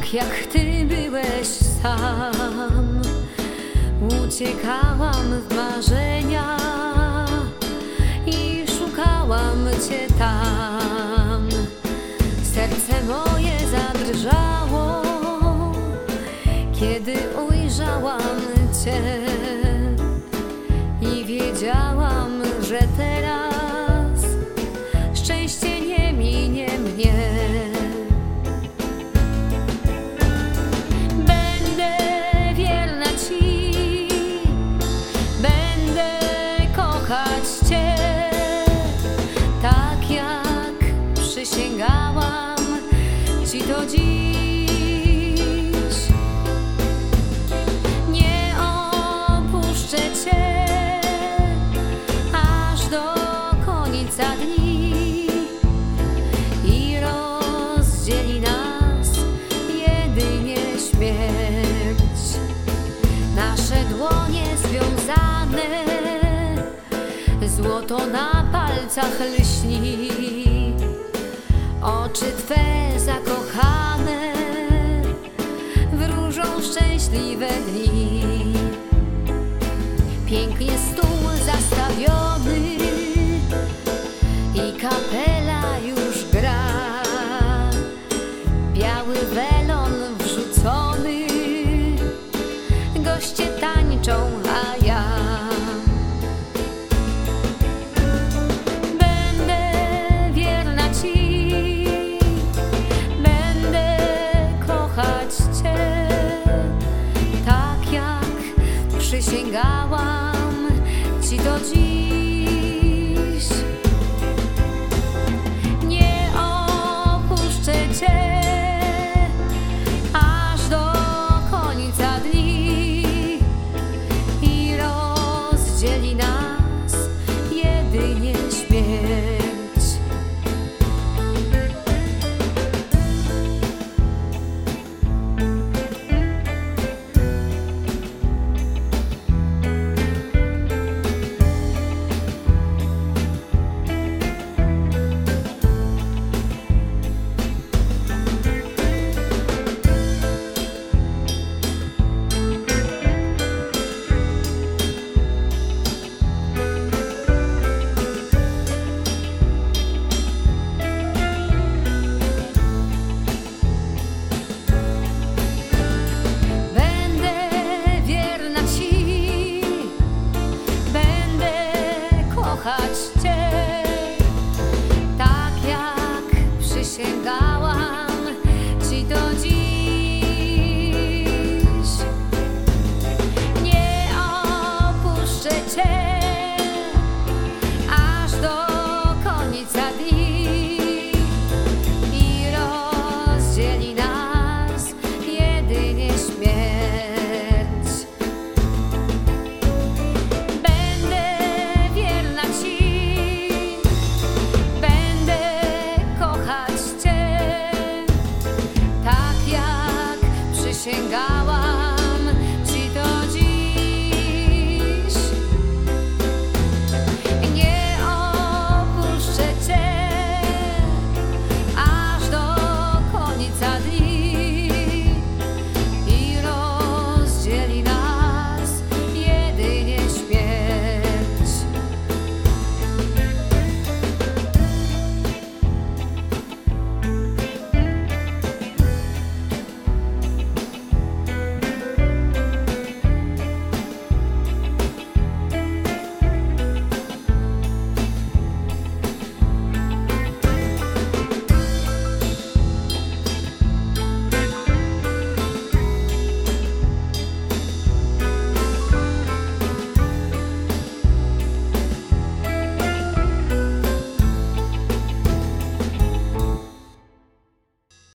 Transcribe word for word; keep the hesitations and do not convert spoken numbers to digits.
Tak jak Ty byłeś sam, uciekałam w marzenia i szukałam Cię tam. Serce moje zadrżało, kiedy ujrzałam Cię i wiedziałam, że teraz szczęście nie minie mnie. Będę wierna Ci, będę kochać Cię, tak jak przysięgałam Ci to dziś. Nie opuszczę Cię aż do końca dni i rozdzieli nas jedynie śmierć. Nasze dłonie związane, złoto na palcach lśni, oczy Twe zakochane wróżą szczęśliwe dni. Pięknie stół zastawiony i kapela już gra, biały welon wrzucony, goście tańczą, a ja będę wierna Ci, będę kochać Cię, tak jak przysięgałam Ci to dziś. Nie opuszczę Cię aż do końca dni i rozdzieli nas